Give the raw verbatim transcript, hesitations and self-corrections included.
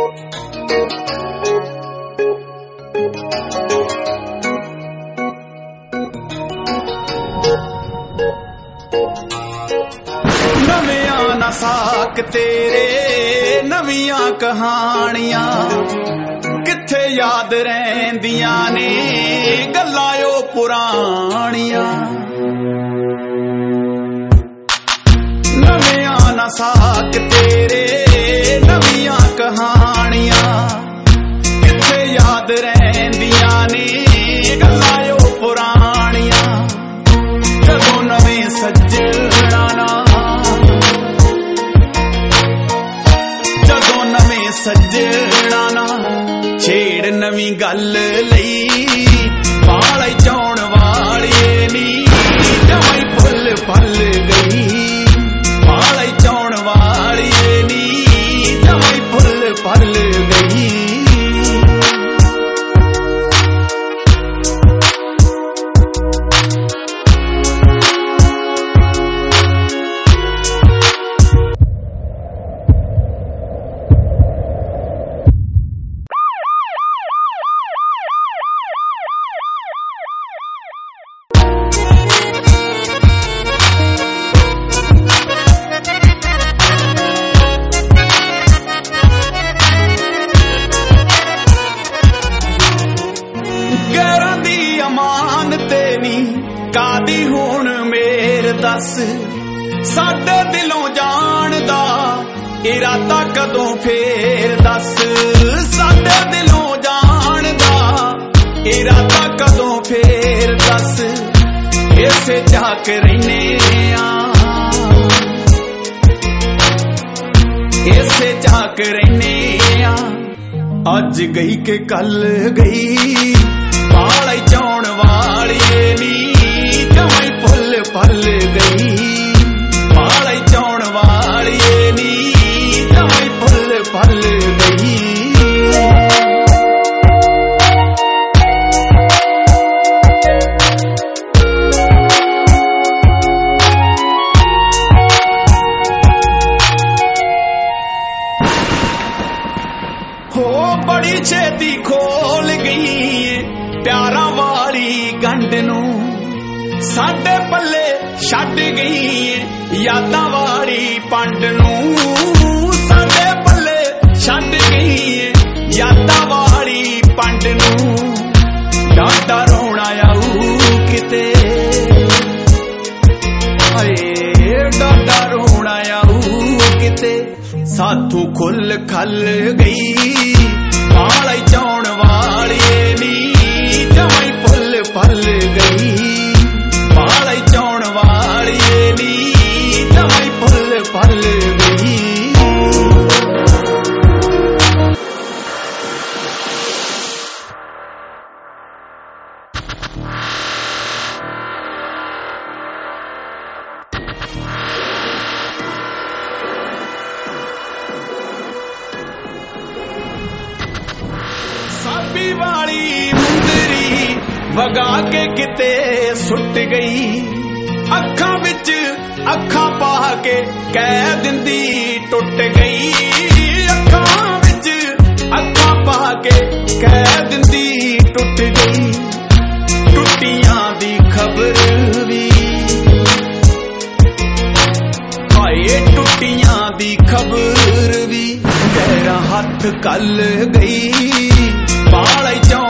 नवियां ना साक तेरे नवियां कहानियां किथे याद रहिंदियां ने गल्लां ओ पुरानियां। नवियां ना साक तेरे नवियां कहानियां किथे याद रहिंदियां ने गल्लां ओ पुरानियां। जदों नवें सज्जणा ना सज्जणा ना छेड़ नवीं गल लई पाले चौण वाली नी जमाई फुल फल गई। पाले चौण वाली नी जमाई फुल फल गई। कादी हुण मेर दस साडे दिलों जानदा इरादा कदों फेर दस। साडे दिलों जानदा इरादा कदों फेर दस। इसे झाक रहिने आ इसे झाक रहिने आ। अज गई के कल गई पाले चौण वाली नी जमाई फुल फल गई। पाले चौण वाली नी जमाई फुल फल गई। हो बड़ी छेती खोल गई प्यारा वाली गंढ नूं साडे पल्ले छड्ड गई यादां वाली पंड नूं। साडे पल्ले छड्ड गई यादां वाली पंड नूं। डाडा रोना आऊ किते हाए डाडा रोना आऊ किते साथों खुल खल गई। पाले चौण वाली नी जमाई फुल फल गई। पाले चौण वाली नी जमाई फुल फल गई। साबी वाली मुंदरी वगा के किते सुट गई। अखां विच अखां पा के कह दिंदी टुट गई। अखां विच अखां पा के कह दिंदी टुट गई। टुटियां दी खबर भी हाए टुटियां दी खबर भी गहरा हथ कल गई। पाले चौण